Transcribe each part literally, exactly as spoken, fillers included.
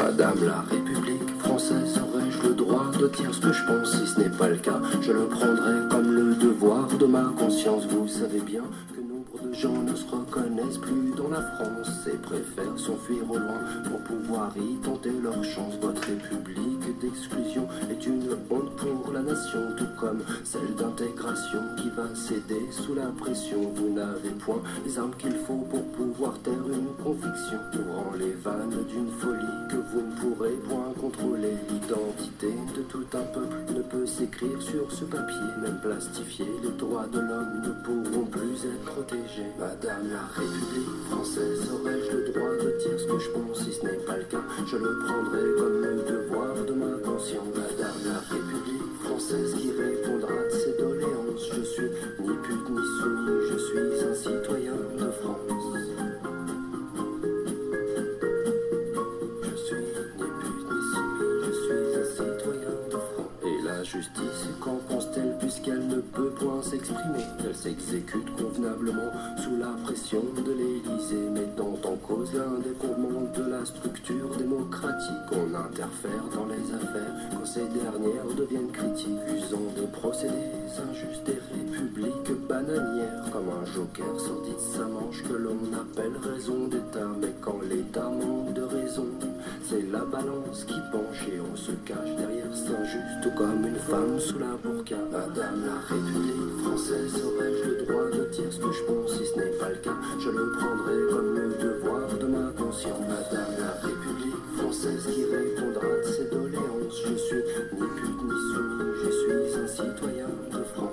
Madame la République française, aurais-je le droit de dire ce que je pense? Si ce n'est pas le cas, je le prendrai comme le devoir de ma conscience. Vous savez bien que nombre de gens ne se reconnaissent plus dans la France et préfèrent s'enfuir au loin pour pouvoir y tenter leur chance. Votre république d'exclusion est une honte pour la nation, tout comme celle d'intégration qui va céder sous la pression. Vous n'avez point les armes qu'il faut pour pouvoir taire une conviction, ouvrant les vannes d'une folie que vous ne pourrez point contrôler. L'identité de tout un peuple ne peut s'écrire sur ce papier, même plastifié. Les droits de l'homme ne pourront plus être protégés. Madame la République française, aurais-je le droit de dire ce que je pense? Si ce n'est pas le cas, je le prendrai comme le devoir de ma conscience. Madame la République française qui répondra de ses doléances. Je suis ni pute ni soumis, je suis un citoyen de France. Je suis ni pute ni soumis, je suis un citoyen de France. Et la justice, qu'en pense-t-elle puisqu'elle ne peut point s'exprimer? Elle s'exécute convenablement sous la pression de l'Élysée, mettant en cause l'indépendance de la structure démocratique. On interfère dans les affaires quand ces dernières deviennent critiques, usant des procédés injustes et républiques bananières, comme un joker sorti de sa manche que l'on appelle raison d'État. Mais quand l'État manque de raison, c'est la balance qui penche et on se cache derrière Saint-Just, tout comme une femme sous la burqa. Madame la République française, aurais-je le droit de dire ce que je pense? Si ce n'est pas le cas, je le prendrai comme le devoir de ma conscience. Madame la République française qui répondra de ses doléances. Je suis ni pute ni soumis, je suis un citoyen de France.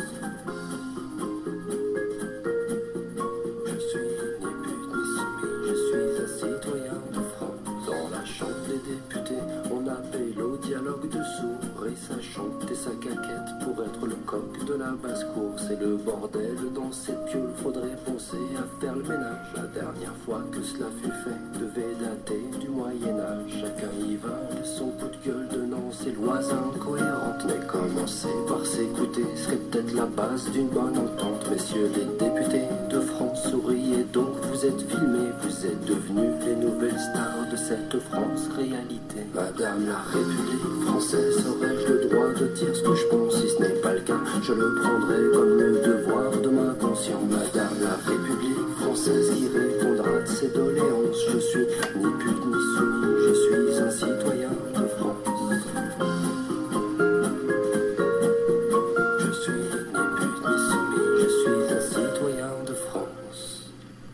Je suis ni pute ni soumis, je suis un citoyen de France. Dans la chambre des députés, on appelle au dialogue de sourds et ça chante et sa caquette pour être le coq de la basse-cour. C'est le bordel dans cette piole, faudrait penser à faire le ménage. La dernière fois que cela fut fait devait dater du Moyen-Âge. Chacun y va de son coup de gueule, donnant ses lois incohérentes. Mais commencer par s'écouter serait peut-être la base d'une bonne entente. Messieurs les députés de France, souriez donc, vous êtes filmés, vous êtes devenus les nouvelles stars de cette France réalité. Madame la République française, aurais-je le droit de dire ce que je pense? Si ce n'est pas le cas, je le prendrai comme le devoir de ma conscience. Madame la République française qui répondra de ses doléances. Je suis ni pute ni soumis, je suis un citoyen de France. Je suis ni pute ni soumis, je suis un citoyen de France.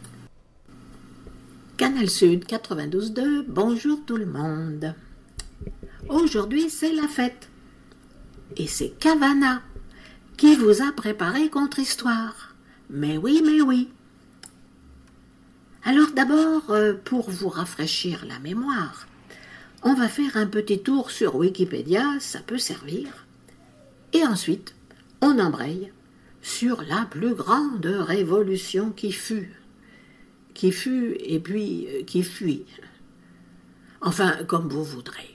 Canal Sud quatre-vingt-douze deux, bonjour tout le monde. Aujourd'hui c'est la fête. Et c'est Cavana qui vous a préparé contre-histoire. Mais oui, mais oui. Alors d'abord, euh, pour vous rafraîchir la mémoire, on va faire un petit tour sur Wikipédia, ça peut servir. Et ensuite, on embraye sur la plus grande révolution qui fut. Qui fut et puis euh, qui fuit. Enfin, comme vous voudrez.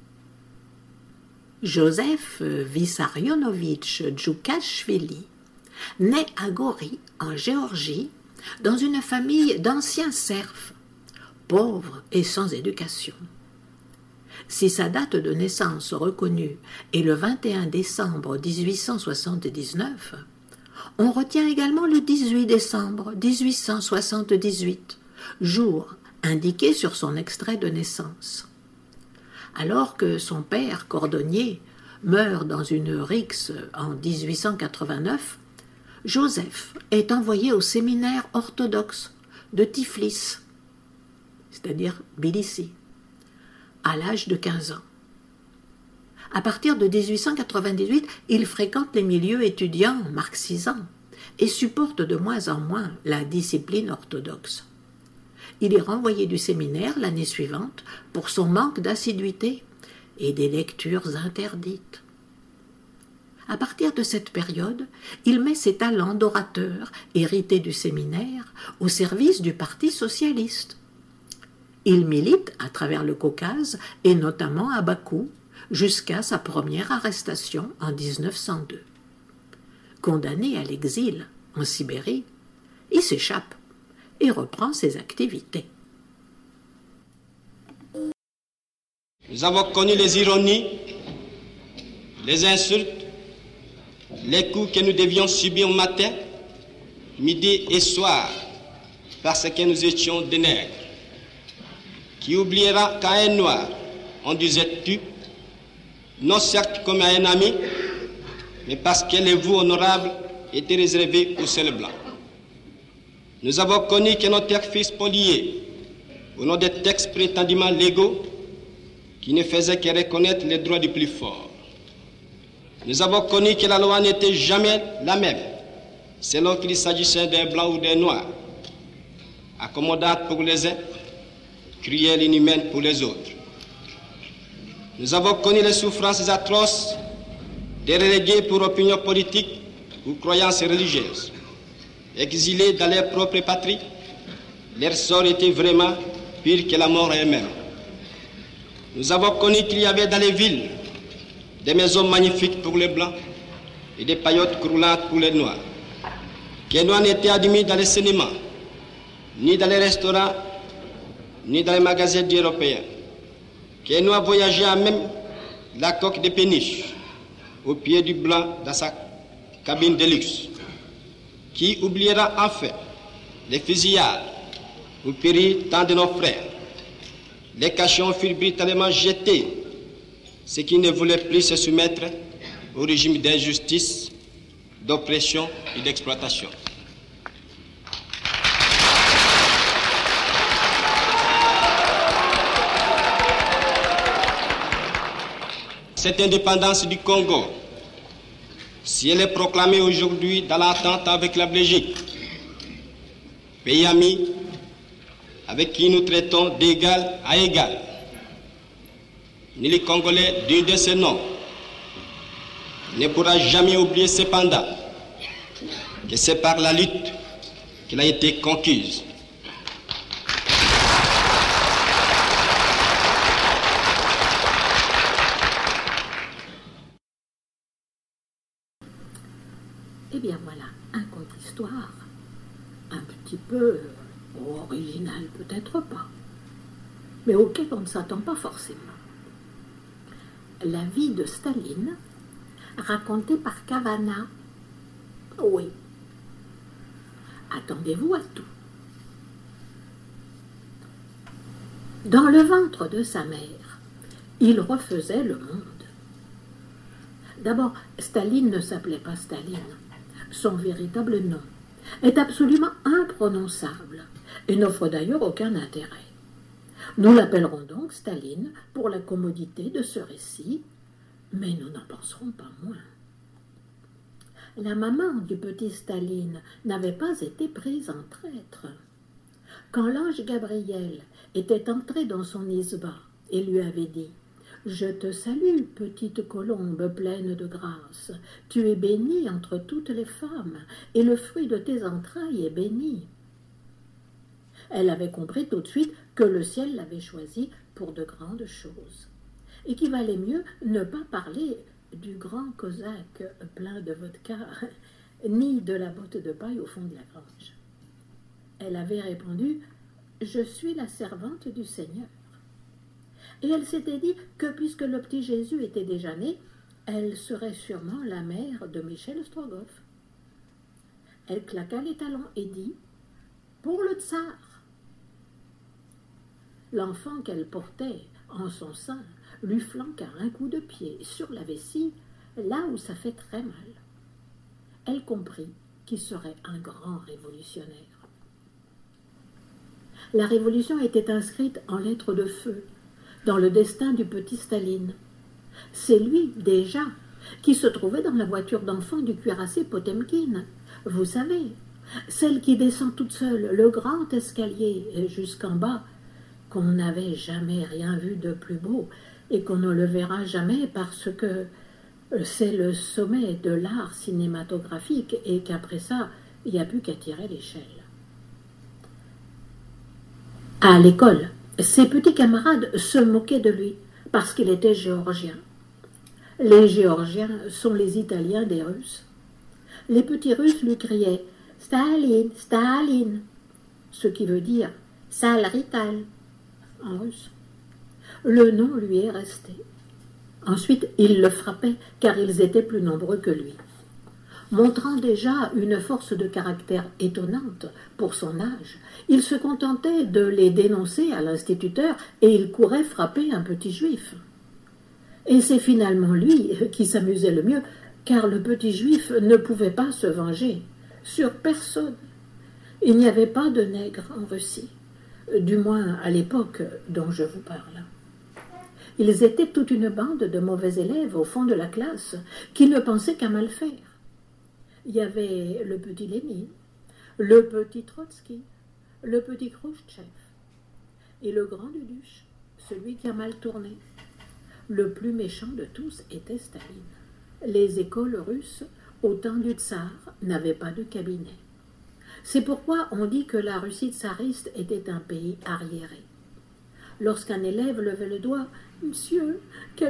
Joseph Vissarionovitch Djoukashvili naît à Gori, en Géorgie, dans une famille d'anciens serfs, pauvres et sans éducation. Si sa date de naissance reconnue est le vingt et un décembre dix-huit cent soixante-dix-neuf, on retient également le dix-huit décembre dix-huit cent soixante-dix-huit, jour indiqué sur son extrait de naissance. Alors que son père, cordonnier, meurt dans une rixe en dix-huit cent quatre-vingt-neuf, Joseph est envoyé au séminaire orthodoxe de Tiflis, c'est-à-dire Tbilissi, à l'âge de quinze ans. À partir de dix-huit cent quatre-vingt-dix-huit, il fréquente les milieux étudiants marxisants et supporte de moins en moins la discipline orthodoxe. Il est renvoyé du séminaire l'année suivante pour son manque d'assiduité et des lectures interdites. À partir de cette période, il met ses talents d'orateur, hérités du séminaire, au service du Parti socialiste. Il milite à travers le Caucase et notamment à Bakou, jusqu'à sa première arrestation en dix-neuf cent deux. Condamné à l'exil en Sibérie, il s'échappe et reprend ses activités. Nous avons connu les ironies, les insultes, les coups que nous devions subir matin, midi et soir, parce que nous étions des nègres. Qui oubliera qu'à un noir, on disait tu, non certes comme à un ami, mais parce que les vous honorables étaient réservés aux seuls blancs. Nous avons connu que nos terres furent spoliées au nom des textes prétendument légaux qui ne faisaient que reconnaître les droits du plus fort. Nous avons connu que la loi n'était jamais la même, selon qu'il s'agissait d'un blanc ou d'un noir, accommodante pour les uns, cruelle et inhumaine pour les autres. Nous avons connu les souffrances atroces des relégués pour opinion politique ou croyances religieuses. Exilés dans leur propre patrie, leur sort était vraiment pire que la mort elle-même. Nous avons connu qu'il y avait dans les villes des maisons magnifiques pour les blancs et des paillotes croulantes pour les noirs. Les noirs n'étaient admis dans les cinémas, ni dans les restaurants, ni dans les magasins d'Européens. Les noirs voyageaient à même la coque de péniche, au pied du blanc dans sa cabine de luxe. Qui oubliera enfin les fusillades où périrent tant de nos frères. Les cachons furent brutalement jetés, ceux qui ne voulaient plus se soumettre au régime d'injustice, d'oppression et d'exploitation. Cette indépendance du Congo, si elle est proclamée aujourd'hui dans l'attente avec la Belgique, pays ami avec qui nous traitons d'égal à égal, ni les Congolais d'un de ces noms ne pourra jamais oublier cependant que c'est par la lutte qu'elle a été conquise. Eh bien voilà, un conte-histoire, un petit peu original, peut-être pas, mais auquel on ne s'attend pas forcément. La vie de Staline, racontée par Cavana. Oui, attendez-vous à tout. Dans le ventre de sa mère, il refaisait le monde. D'abord, Staline ne s'appelait pas Staline. Son véritable nom est absolument imprononçable et n'offre d'ailleurs aucun intérêt. Nous l'appellerons donc Staline pour la commodité de ce récit, mais nous n'en penserons pas moins. La maman du petit Staline n'avait pas été prise en traître. Quand l'ange Gabriel était entré dans son isba et lui avait dit « Je te salue, petite colombe pleine de grâce, tu es bénie entre toutes les femmes, et le fruit de tes entrailles est béni. » Elle avait compris tout de suite que le ciel l'avait choisie pour de grandes choses, et qu'il valait mieux ne pas parler du grand cosaque plein de vodka, ni de la botte de paille au fond de la grange. Elle avait répondu « Je suis la servante du Seigneur ». Et elle s'était dit que puisque le petit Jésus était déjà né, elle serait sûrement la mère de Michel Strogoff. Elle claqua les talons et dit « Pour le tsar !» L'enfant qu'elle portait en son sein lui flanqua un coup de pied sur la vessie, là où ça fait très mal. Elle comprit qu'il serait un grand révolutionnaire. La révolution était inscrite en lettres de feu dans le destin du petit Staline. C'est lui, déjà, qui se trouvait dans la voiture d'enfant du cuirassé Potemkin. Vous savez, celle qui descend toute seule le grand escalier jusqu'en bas, qu'on n'avait jamais rien vu de plus beau et qu'on ne le verra jamais parce que c'est le sommet de l'art cinématographique et qu'après ça, il n'y a plus qu'à tirer l'échelle. À l'école, ses petits camarades se moquaient de lui parce qu'il était géorgien. Les Géorgiens sont les Italiens des Russes. Les petits Russes lui criaient « Staline, Staline », ce qui veut dire « sale rital » en russe. Le nom lui est resté. Ensuite, il le frappait, car ils étaient plus nombreux que lui. Montrant déjà une force de caractère étonnante pour son âge, il se contentait de les dénoncer à l'instituteur et il courait frapper un petit juif. Et c'est finalement lui qui s'amusait le mieux, car le petit juif ne pouvait pas se venger sur personne. Il n'y avait pas de nègres en Russie, du moins à l'époque dont je vous parle. Ils étaient toute une bande de mauvais élèves au fond de la classe qui ne pensaient qu'à mal faire. Il y avait le petit Lénine, le petit Trotsky, le petit Khrouchtchev et le grand Duduche, celui qui a mal tourné. Le plus méchant de tous était Staline. Les écoles russes, au temps du tsar, n'avaient pas de cabinet. C'est pourquoi on dit que la Russie tsariste était un pays arriéré. Lorsqu'un élève levait le doigt, « Monsieur, cabinet !»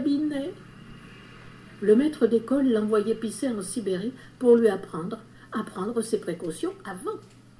le maître d'école l'envoyait pisser en Sibérie pour lui apprendre à prendre ses précautions avant.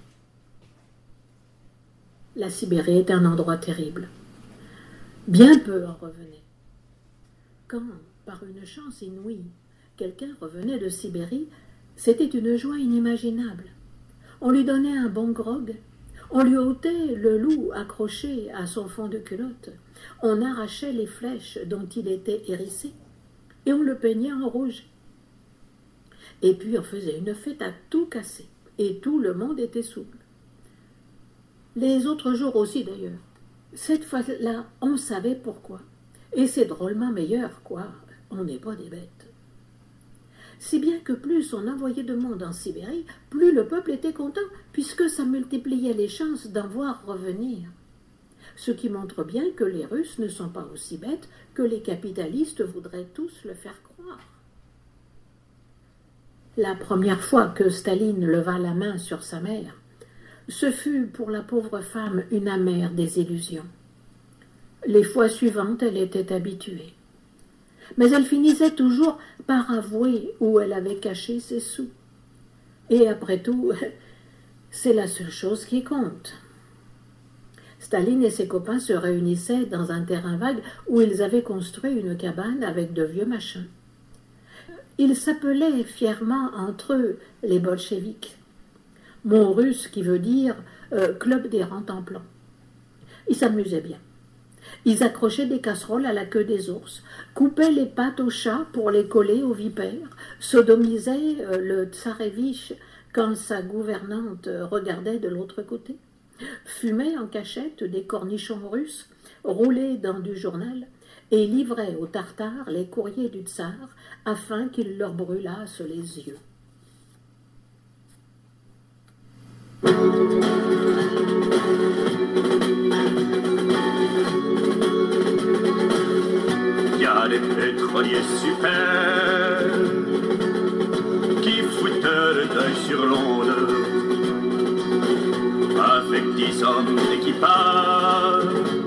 La Sibérie est un endroit terrible. Bien peu en revenaient. Quand, par une chance inouïe, quelqu'un revenait de Sibérie, c'était une joie inimaginable. On lui donnait un bon grog, on lui ôtait le loup accroché à son fond de culotte, on arrachait les flèches dont il était hérissé, et on le peignait en rouge. Et puis on faisait une fête à tout casser, et tout le monde était saoul. Les autres jours aussi d'ailleurs. Cette fois-là, on savait pourquoi. Et c'est drôlement meilleur, quoi. On n'est pas des bêtes. Si bien que plus on envoyait de monde en Sibérie, plus le peuple était content, puisque ça multipliait les chances d'en voir revenir. Ce qui montre bien que les Russes ne sont pas aussi bêtes que les capitalistes voudraient tous le faire croire. La première fois que Staline leva la main sur sa mère, ce fut pour la pauvre femme une amère désillusion. Les fois suivantes, elle était habituée. Mais elle finissait toujours par avouer où elle avait caché ses sous. Et après tout, c'est la seule chose qui compte. Staline et ses copains se réunissaient dans un terrain vague où ils avaient construit une cabane avec de vieux machins. Ils s'appelaient fièrement entre eux les bolcheviks. Mot russe qui veut dire euh, club des rangs-en-plomb. Ils s'amusaient bien. Ils accrochaient des casseroles à la queue des ours, coupaient les pattes aux chats pour les coller aux vipères, sodomisaient euh, le tsarévitch quand sa gouvernante regardait de l'autre côté, fumaient en cachette des cornichons russes roulés dans du journal et livraient aux Tartares les courriers du tsar afin qu'ils leur brûlassent les yeux. Il y a des pétroliers super qui foutent le deuil sur l'onde avec dix hommes d'équipage.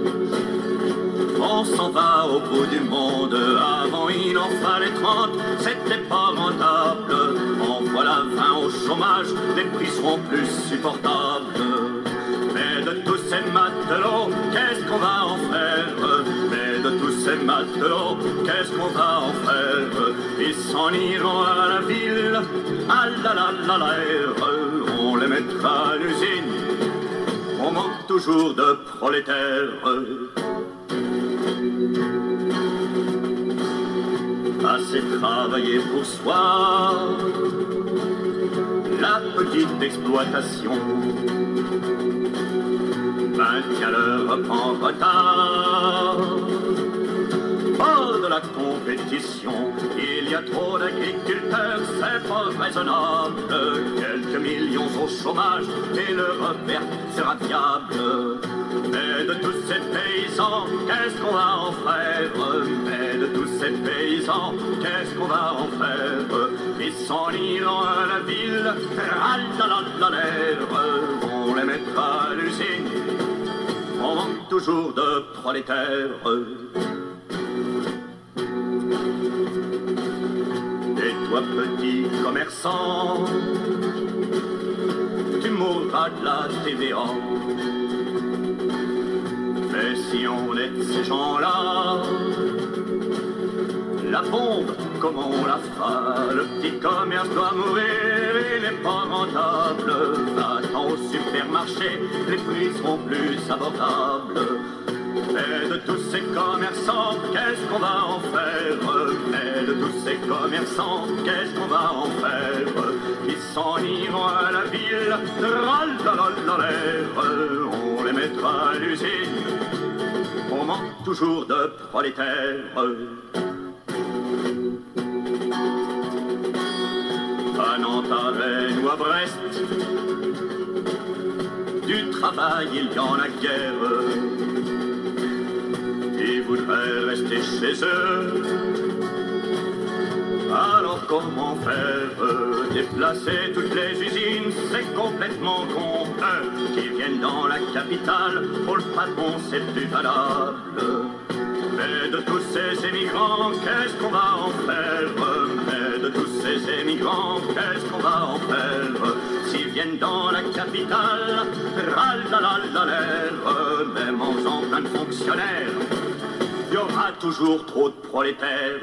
On s'en va au bout du monde, avant il en fallait trente, c'était pas rentable. En voilà vingt au chômage, les prix seront plus supportables. Mais de tous ces matelots, qu'est-ce qu'on va en faire? Mais de tous ces matelots, qu'est-ce qu'on va en faire? Ils s'en iront à la ville, à la la la la, on les mettra à l'usine, on manque toujours de prolétaires. Assez travailler pour soi, la petite exploitation maintient l'Europe en retard. Hors de la compétition, il y a trop d'agriculteurs, c'est pas raisonnable. Quelques millions au chômage et l'Europe verte sera viable. Mais de tous ces paysans, qu'est-ce qu'on va en faire? Mais de tous ces paysans, qu'est-ce qu'on va en faire? Ils s'en iront à la ville, à la la la la, on les mettra à l'usine, on manque toujours de prolétaires. Et toi petit commerçant, tu mourras de la T V A. Mais si on est ces gens-là, la bombe, comment on la fera? Le petit commerce doit mourir, il n'est pas rentable. Va-t'en au supermarché, les prix seront plus abordables. Mais de tous ces commerçants, qu'est-ce qu'on va en faire? Mais de tous ces commerçants, qu'est-ce qu'on va en faire? Ils s'en iront à la ville, râle-la-la-la-l'air. On les mettra à l'usine, on manque toujours de prolétaires. À Nantes, à Rennes ou à Brest, du travail il y en a guère. Ils voudraient rester chez eux. Alors comment faire? Déplacer toutes les usines, c'est complètement con. Eux qui viennent dans la capitale, pour le patron c'est plus valable. Mais de tous ces émigrants, qu'est-ce qu'on va en faire? Mais de tous ces émigrants, qu'est-ce qu'on va en faire? S'ils viennent dans la capitale, râle-la-la-la-l'air, même en faisant plein de fonctionnaires, il y aura toujours trop de prolétaires.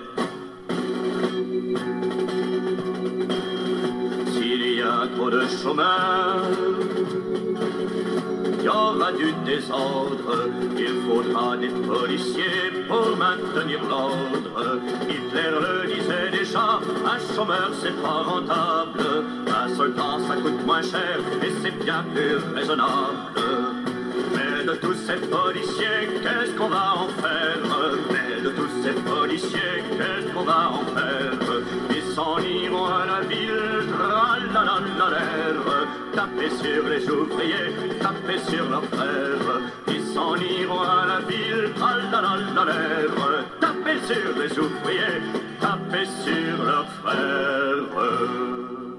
S'il y a trop de chômeurs, il y aura du désordre. Il faudra des policiers pour maintenir l'ordre. Hitler le disait déjà, un chômeur c'est pas rentable. Un soldat ça coûte moins cher et c'est bien plus raisonnable. Mais de tous ces policiers, qu'est-ce qu'on va en faire? Mais de tous ces policiers, qu'est-ce qu'on va en faire? Ils s'en iront à la ville, tralala-la-l'air. Taper sur les ouvriers, taper sur leurs frères. Ils s'en iront à la ville, tralala-la-l'air. Taper sur les ouvriers, taper sur leurs frères.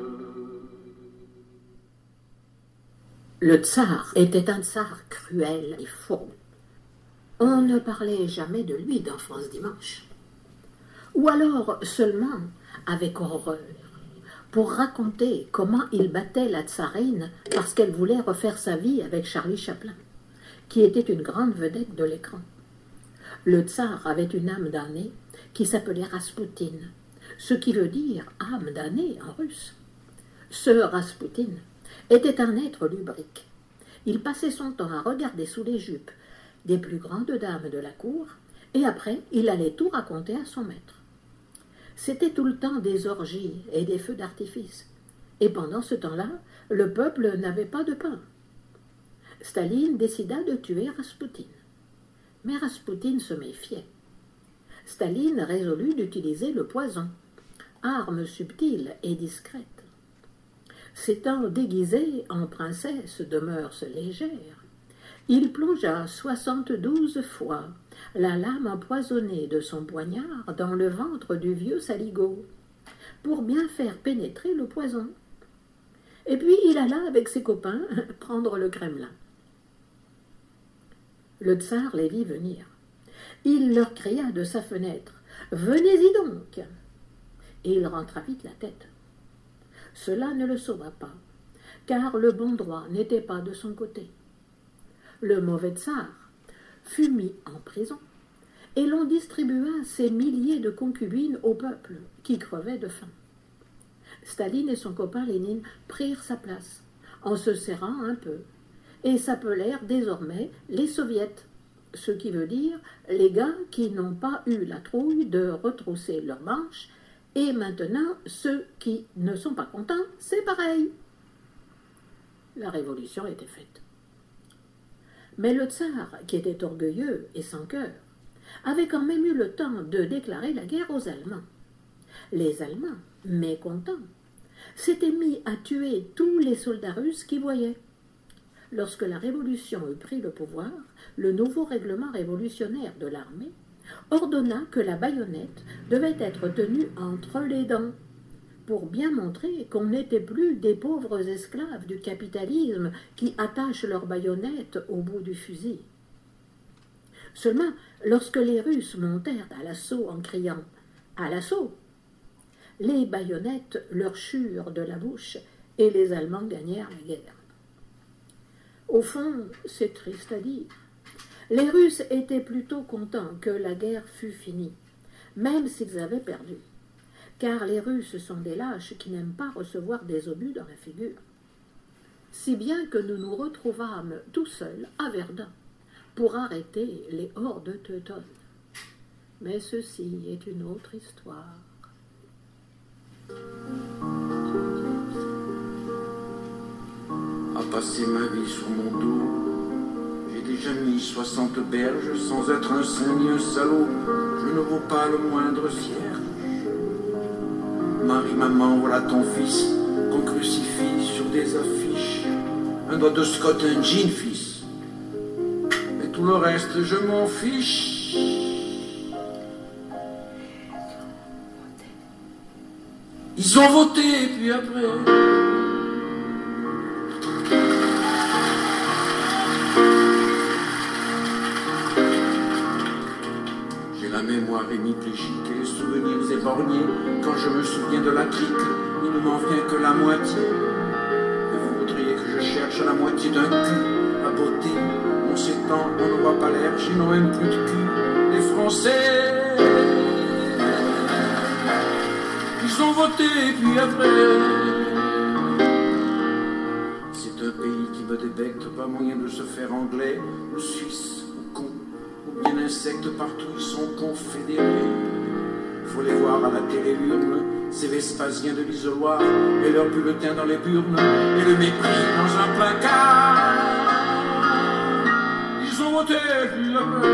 Le tsar était un tsar cruel et fourbe. On ne parlait jamais de lui dans France Dimanche. Ou alors seulement avec horreur, pour raconter comment il battait la tsarine parce qu'elle voulait refaire sa vie avec Charlie Chaplin, qui était une grande vedette de l'écran. Le tsar avait une âme damnée qui s'appelait Raspoutine, ce qui veut dire âme damnée en russe. Ce Raspoutine était un être lubrique. Il passait son temps à regarder sous les jupes des plus grandes dames de la cour, et après, il allait tout raconter à son maître. C'était tout le temps des orgies et des feux d'artifice, et pendant ce temps-là, le peuple n'avait pas de pain. Staline décida de tuer Raspoutine. Mais Raspoutine se méfiait. Staline résolut d'utiliser le poison, arme subtile et discrète. S'étant déguisé en princesse de mœurs légères, il plongea soixante-douze fois la lame empoisonnée de son poignard dans le ventre du vieux saligaud, pour bien faire pénétrer le poison. Et puis il alla avec ses copains prendre le Kremlin. Le tsar les vit venir. Il leur cria de sa fenêtre « Venez-y donc !» Et il rentra vite la tête. Cela ne le sauva pas, car le bon droit n'était pas de son côté. Le mauvais tsar fut mis en prison, et l'on distribua ses milliers de concubines au peuple, qui crevait de faim. Staline et son copain Lénine prirent sa place, en se serrant un peu, et s'appelèrent désormais les soviets, ce qui veut dire les gars qui n'ont pas eu la trouille de retrousser leurs manches. Et maintenant, ceux qui ne sont pas contents, c'est pareil. La révolution était faite. Mais le tsar, qui était orgueilleux et sans cœur, avait quand même eu le temps de déclarer la guerre aux Allemands. Les Allemands, mécontents, s'étaient mis à tuer tous les soldats russes qu'ils voyaient. Lorsque la révolution eut pris le pouvoir, le nouveau règlement révolutionnaire de l'armée ordonna que la baïonnette devait être tenue entre les dents, pour bien montrer qu'on n'était plus des pauvres esclaves du capitalisme qui attachent leurs baïonnettes au bout du fusil. Seulement, lorsque les Russes montèrent à l'assaut en criant « À l'assaut !», les baïonnettes leur churent de la bouche et les Allemands gagnèrent la guerre. Au fond, c'est triste à dire, Les Russes étaient plutôt contents que la guerre fût finie, même s'ils avaient perdu, car les Russes sont des lâches qui n'aiment pas recevoir des obus dans la figure. Si bien que nous nous retrouvâmes tout seuls à Verdun pour arrêter les hordes teutones. Mais ceci est une autre histoire. À passer ma vie sur mon dos, j'ai déjà mis soixante berges sans être un saint ni un salaud. Je ne vaux pas le moindre cierge. Marie, maman, voilà ton fils qu'on crucifie sur des affiches. Un doigt de Scott, un jean, fils. Et tout le reste, je m'en fiche. Ils ont voté, puis après... La mémoire hémiplégique et les souvenirs éborgnés. Quand je me souviens de la crique, il ne m'en vient que la moitié. Et vous voudriez que je cherche la moitié d'un cul à beauté. On s'étend, on ne voit pas l'air, j'ai non même plus de cul. Les Français, ils ont voté, puis après. C'est un pays qui me débecte, pas moyen de se faire anglais ou suisse ou con. Bien insectes partout, ils sont confédérés. Faut les voir à la télé-urne, ces Vespasiens de l'isoloir, et leurs bulletins dans les burnes, et le mépris dans un placard. Ils ont voté, puis après.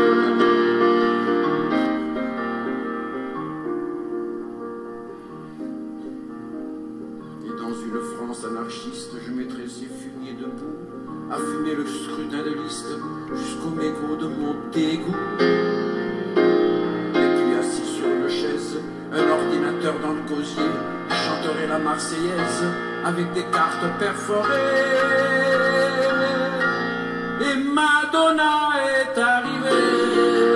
Et dans une France anarchiste, je mettrai ces fumiers debout, à fumer le scrutin de liste jusqu'au mégot de mon dégoût. Et puis assis sur une chaise, un ordinateur dans le gosier, je chanterai la Marseillaise avec des cartes perforées. Et Madonna est arrivée.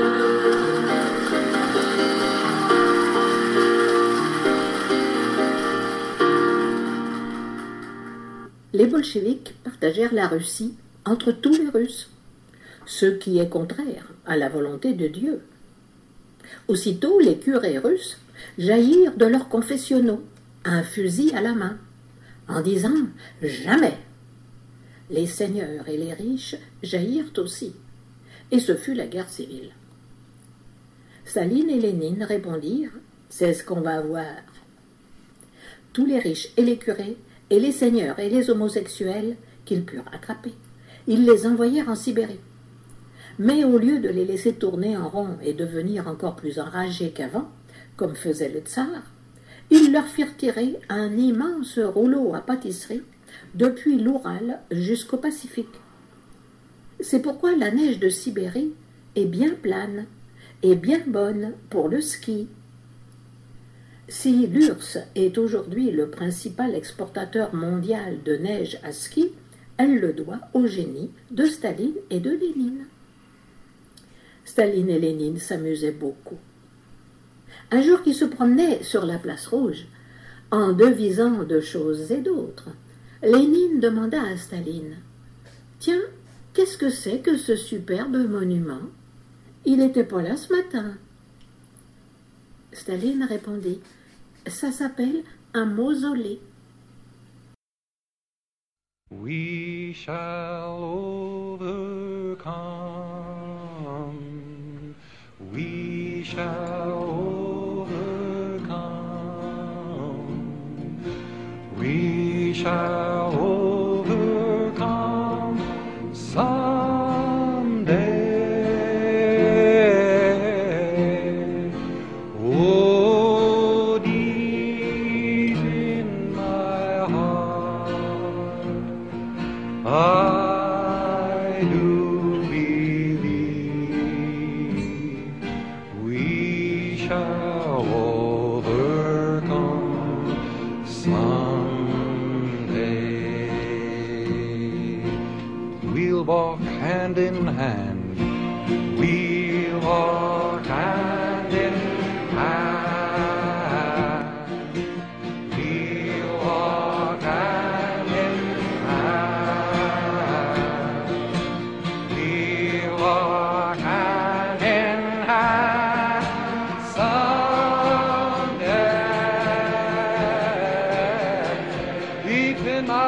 Les bolcheviks partagèrent la Russie entre tous les Russes, ce qui est contraire à la volonté de Dieu. Aussitôt, les curés russes jaillirent de leurs confessionnaux, un fusil à la main, en disant « Jamais !» Les seigneurs et les riches jaillirent aussi, et ce fut la guerre civile. Staline et Lénine répondirent « C'est ce qu'on va voir !» Tous les riches et les curés, et les seigneurs et les homosexuels qu'ils purent attraper, ils les envoyèrent en Sibérie. Mais au lieu de les laisser tourner en rond et devenir encore plus enragés qu'avant, comme faisait le tsar, ils leur firent tirer un immense rouleau à pâtisserie depuis l'Oural jusqu'au Pacifique. C'est pourquoi la neige de Sibérie est bien plane et bien bonne pour le ski. Si l'U R S S est aujourd'hui le principal exportateur mondial de neige à ski, elle le doit au génie de Staline et de Lénine. Staline et Lénine s'amusaient beaucoup. Un jour qu'ils se promenaient sur la place rouge, en devisant de choses et d'autres, Lénine demanda à Staline « Tiens, qu'est-ce que c'est que ce superbe monument? Il n'était pas là ce matin. » Staline répondit « Ça s'appelle un mausolée. » We shall overcome. We shall overcome. We shall overcome someday. Oh, deep in my heart, I do believe we shall overcome someday. We'll walk hand in hand. We'll walk hand in hand. We'll walk hand in hand. We'll walk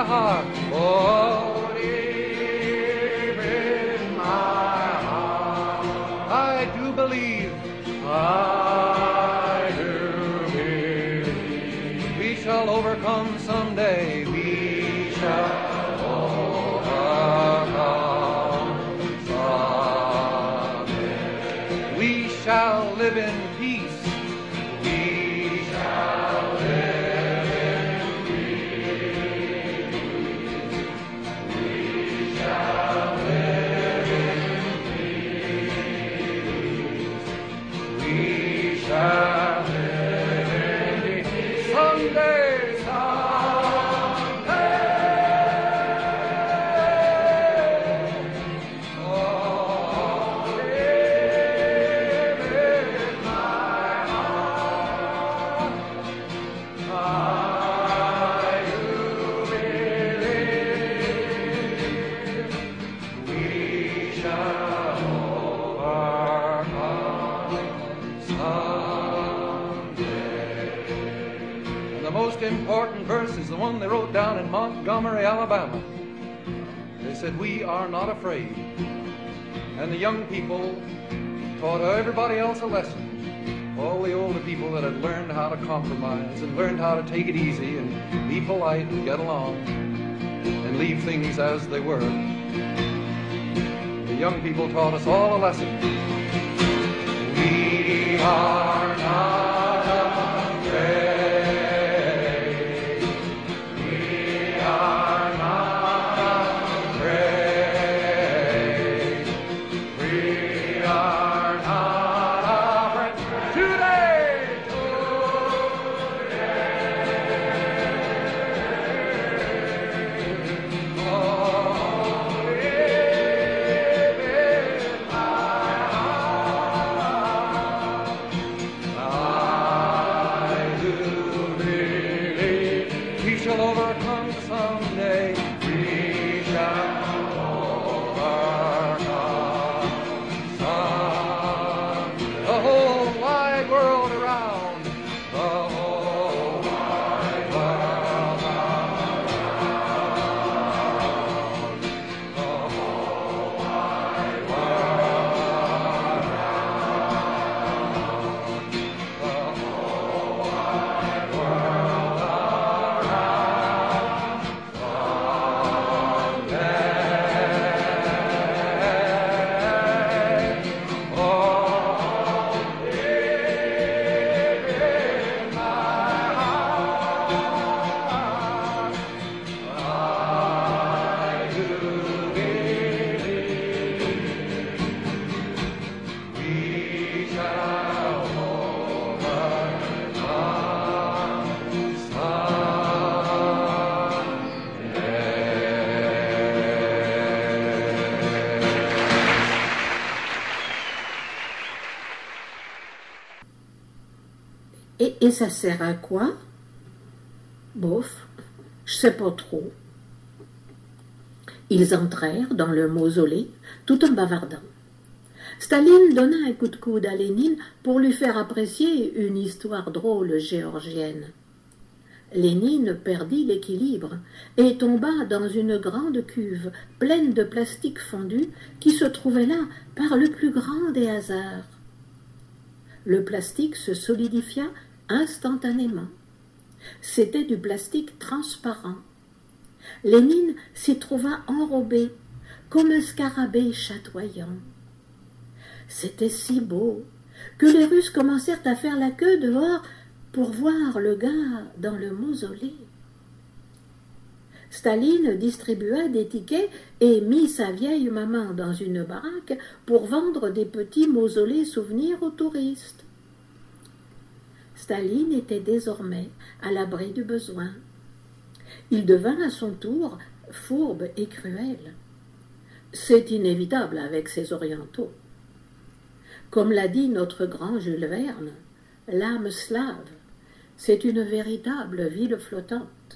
my heart. Oh, deep in my heart, I do believe, I do believe we shall overcome someday. We shall overcome someday. We shall live in peace. We shall live in peace. We shall live in peace. We shall live in peace. Someday, someday. Oh, live in my heart. I do believe we shall overcome someday. And the most important verse is the one they wrote down in Montgomery, Alabama. They said, "We are not afraid." And the young people taught everybody else a lesson. All the older people that had learned how to compromise and learned how to take it easy and be polite and get along and leave things as they were. The young people taught us all a lesson. We are not afraid. We are not afraid. We are not afraid. Today, today. Oh, live in my heart. I do believe we shall overcome someday. We shall overcome someday. The whole wide world around. The whole wide world around. The whole wide world around. The whole wide world around. Someday. Oh, live in my heart. I do believe we shall overcome Et, et ça sert à quoi? Bof, je sais pas trop. Ils entrèrent dans le mausolée tout en bavardant. Staline donna un coup de coude à Lénine pour lui faire apprécier une histoire drôle géorgienne. Lénine perdit l'équilibre et tomba dans une grande cuve pleine de plastique fondu qui se trouvait là par le plus grand des hasards. Le plastique se solidifia instantanément. C'était du plastique transparent. Lénine s'y trouva enrobé comme un scarabée chatoyant. C'était si beau que les Russes commencèrent à faire la queue dehors pour voir le gars dans le mausolée. Staline distribua des tickets et mit sa vieille maman dans une baraque pour vendre des petits mausolées souvenirs aux touristes. Staline était désormais à l'abri du besoin. Il devint à son tour fourbe et cruel. C'est inévitable avec ces orientaux. Comme l'a dit notre grand Jules Verne, l'âme slave, c'est une véritable ville flottante.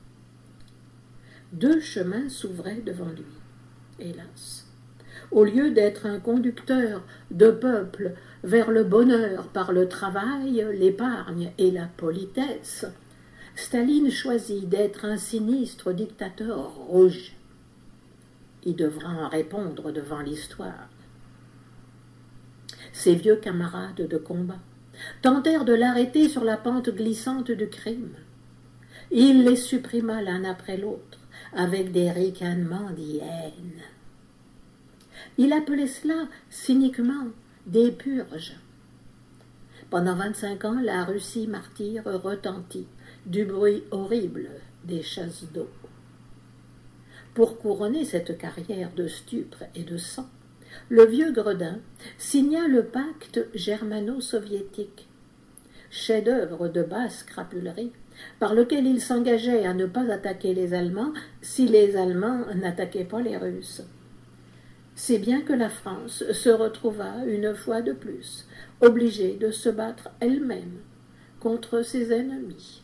Deux chemins s'ouvraient devant lui, hélas. Au lieu d'être un conducteur de peuple vers le bonheur par le travail, l'épargne et la politesse, Staline choisit d'être un sinistre dictateur rouge. Il devra en répondre devant l'histoire. Ses vieux camarades de combat tentèrent de l'arrêter sur la pente glissante du crime. Il les supprima l'un après l'autre avec des ricanements d'hyène. Il appelait cela cyniquement des purges. Pendant vingt-cinq ans, la Russie martyre retentit du bruit horrible des chasses d'eau. Pour couronner cette carrière de stupre et de sang, le vieux Gredin signa le pacte germano-soviétique, chef-d'œuvre de basse crapulerie, par lequel il s'engageait à ne pas attaquer les Allemands si les Allemands n'attaquaient pas les Russes. Si bien que la France se retrouva une fois de plus obligée de se battre elle-même contre ses ennemis.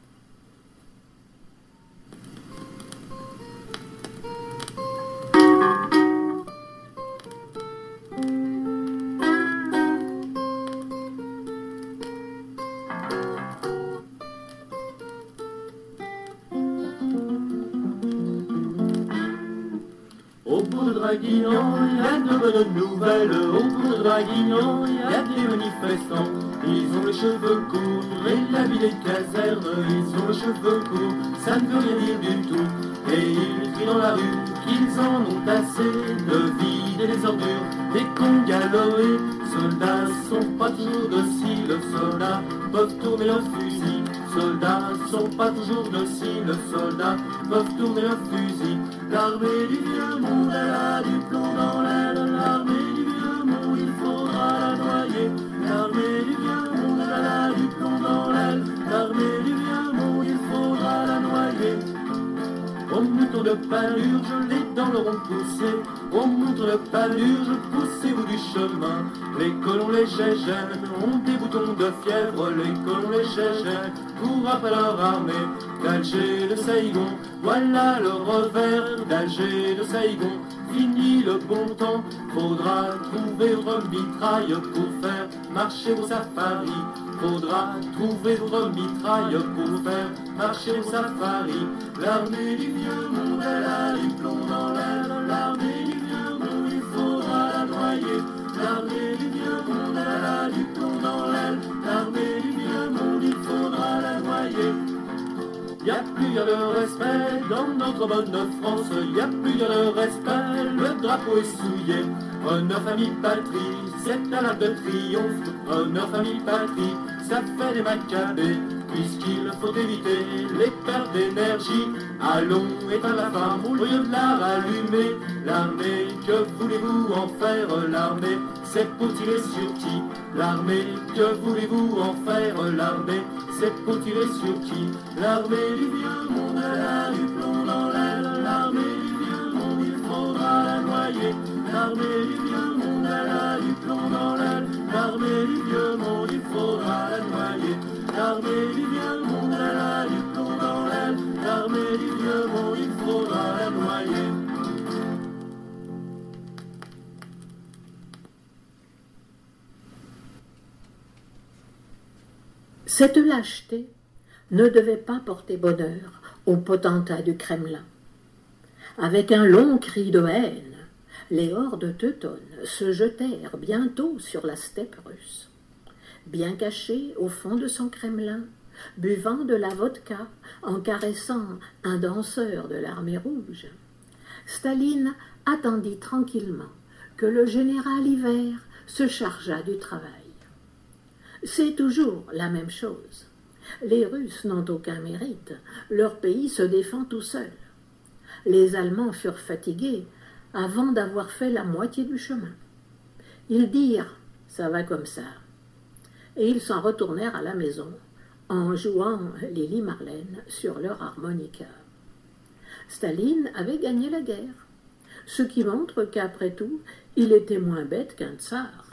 Draguignan, il y a de bonnes nouvelles. Au bout de Draguignan, il y a des manifestants. Ils ont les cheveux courts et l'habit des casernes. Ils ont les cheveux courts, ça ne veut rien dire du tout. Et ils crient dans la rue qu'ils en ont assez de vider les ordures des cons galopés. Soldats sont pas toujours dociles, soldats peuvent tourner leur fusil. Soldats sont pas toujours dociles, soldats peuvent tourner leur fusil. L'armée du vieux monde, elle a du plomb dans l'aile. L'armée du vieux monde, il faudra la noyer. L'armée du vieux monde, elle a du plomb dans l'aile. L'armée du vieux monde, il faudra la noyer. Au mouton de palurge, les dents leur ont poussé. Au mouton de palurge, poussez-vous du chemin. Les colons, les gégènes, ont des boutons de fièvre. Les colons, les gégènes, courent après leur armée. D'Alger, de Saïgon, voilà le revers. D'Alger, de Saïgon, fini le bon temps. Faudra trouver votre mitraille pour faire marcher vos safaris. Faudra trouver votre mitraille pour faire marcher vos safaris. L'armée du vieux monde, elle a du plomb dans l'aile. L'armée du vieux monde, il faudra la noyer. L'armée du vieux monde, elle a du plomb dans l'aile. L'armée du vieux monde, il faudra la noyer. Y'a plus y a de respect dans notre bonne France. Y'a plus y a de respect, le drapeau est souillé. Honneur, famille, patrie, c'est un acte de triomphe. Honneur, famille, patrie, ça fait des macabées. Puisqu'il faut éviter les pertes d'énergie, allons éteindre la flamme au lieu de la rallumer. L'armée, que voulez-vous en faire? L'armée, c'est pour tirer sur qui? L'armée, que voulez-vous en faire? L'armée, c'est pour tirer sur qui? L'armée du vieux monde, elle a du plomb dans l'aile. L'armée du vieux monde, il faudra la noyer. L'armée du vieux monde, elle a du plomb dans l'aile. L'armée du vieux monde, il faudra la noyer. L'armée du vieux monde, elle a du plomb dans l'aile. L'armée du vieux monde, il faudra la noyer. Cette lâcheté ne devait pas porter bonheur au potentat du Kremlin. Avec un long cri de haine, les hordes teutones se jetèrent bientôt sur la steppe russe. Bien caché au fond de son Kremlin, buvant de la vodka, en caressant un danseur de l'armée rouge, Staline attendit tranquillement que le général Hiver se chargeât du travail. C'est toujours la même chose. Les Russes n'ont aucun mérite, leur pays se défend tout seul. Les Allemands furent fatigués avant d'avoir fait la moitié du chemin. Ils dirent « ça va comme ça », et ils s'en retournèrent à la maison en jouant Lili Marlène sur leur harmonica. Staline avait gagné la guerre, ce qui montre qu'après tout, il était moins bête qu'un tsar.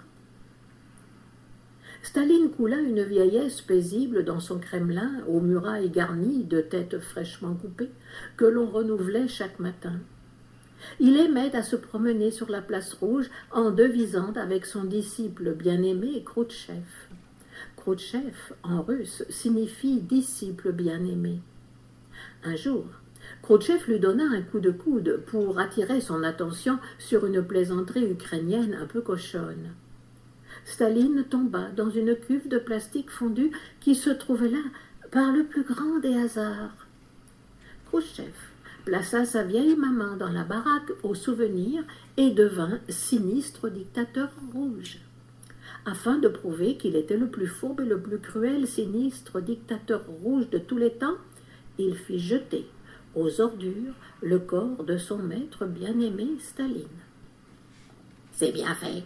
Staline coula une vieillesse paisible dans son Kremlin aux murailles garnies de têtes fraîchement coupées que l'on renouvelait chaque matin. Il aimait à se promener sur la place rouge en devisant avec son disciple bien-aimé Khrouchtchev. Khrouchtchev, en russe, signifie disciple bien-aimé. Un jour, Khrouchtchev lui donna un coup de coude pour attirer son attention sur une plaisanterie ukrainienne un peu cochonne. Staline tomba dans une cuve de plastique fondu qui se trouvait là par le plus grand des hasards. Khrouchtchev plaça sa vieille maman dans la baraque au souvenir et devint sinistre dictateur rouge. Afin de prouver qu'il était le plus fourbe et le plus cruel sinistre dictateur rouge de tous les temps, il fit jeter aux ordures le corps de son maître bien-aimé Staline. C'est bien fait.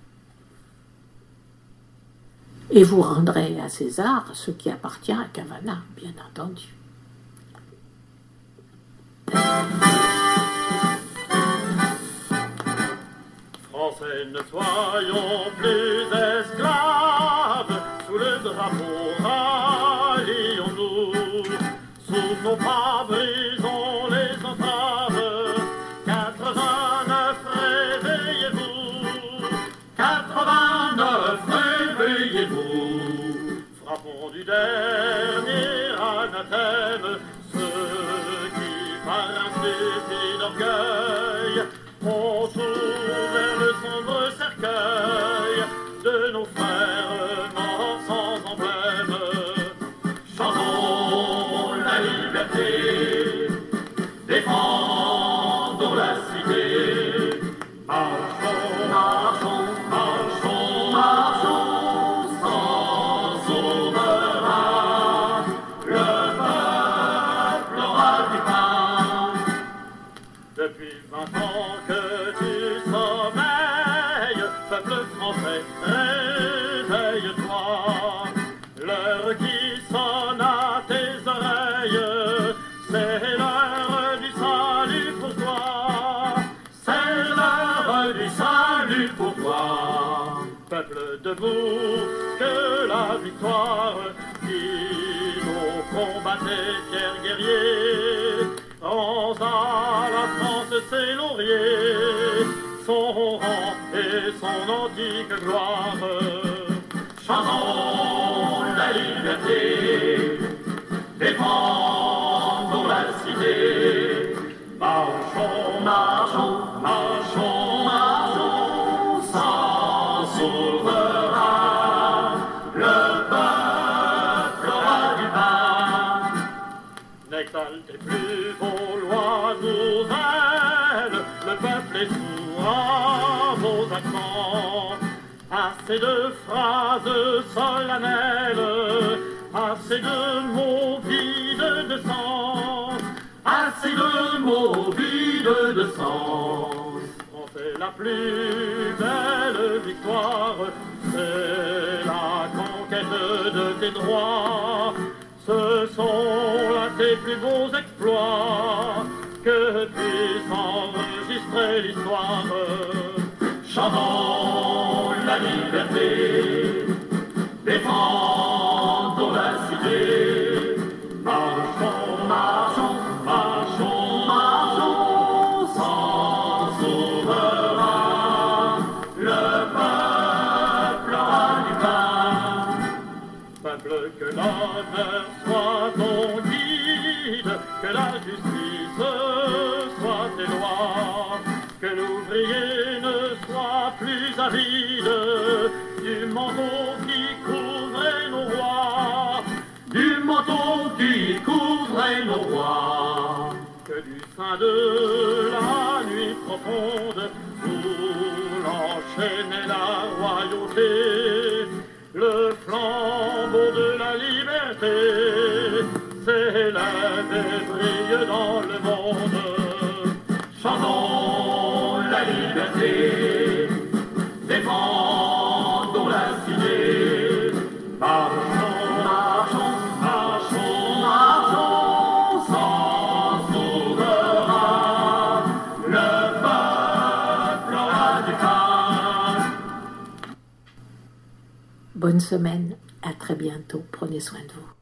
Et vous rendrez à César ce qui appartient à Cavana, bien entendu. Français, ne soyons plus esclaves, sous le drapeau rallions-nous, soufflons pas, brisons les entraves, quatre-vingt-neuf, réveillez-vous, quatre-vingt-neuf, réveillez-vous, frappons du dernier anathème, ceux qui par insupide d'orgueil ont ouvert le sombre cercueil de nos frères morts sans emblème. Chantons la liberté, défendons la cité. Marchons, marchons, marchons, marchons sans souverain. Le peuple aura du pain. Depuis vingt ans que tu sommeilles, peuple français, réveille-toi. L'heure qui sonne à tes oreilles, c'est l'heure du salut pour toi. C'est l'heure du salut pour toi. Peuple debout, que la victoire qui nous combattait, fiers guerriers, rends à la France ses lauriers, son rang et son antique gloire. Chantons la liberté, défendons la cité. Marchons, marchons, marchons, marchons sans souverain. Le peuple aura du pain. N'exaltez plus vos lois nouvelles, le peuple est sourd à vos accents. Assez de phrases solennelles, assez de mots vides de sens, assez de mots vides de sens. On fait la plus belle victoire, c'est la conquête de tes droits. Ce sont là tes plus beaux exploits que puisse enregistrer l'histoire. Chantons la liberté, défendons la cité. Marchons, marchons, marchons, marchons sans souverain. Le peuple aura du pain. Peuple, que l'honneur soit ton guide, que la justice soit tes lois, que l'ouvrier ne soit plus avide du manteau qui couvrait nos rois, du manteau qui couvrait nos rois, que du sein de la nuit profonde où l'enchaînait la royauté, le flambeau de la liberté s'élève et brille dans le monde. Chantons la liberté, défendons la cité. Marchons, marchons, marchons, marchons sans souverain. Le peuple aura du pain. Bonne semaine, à très bientôt, prenez soin de vous.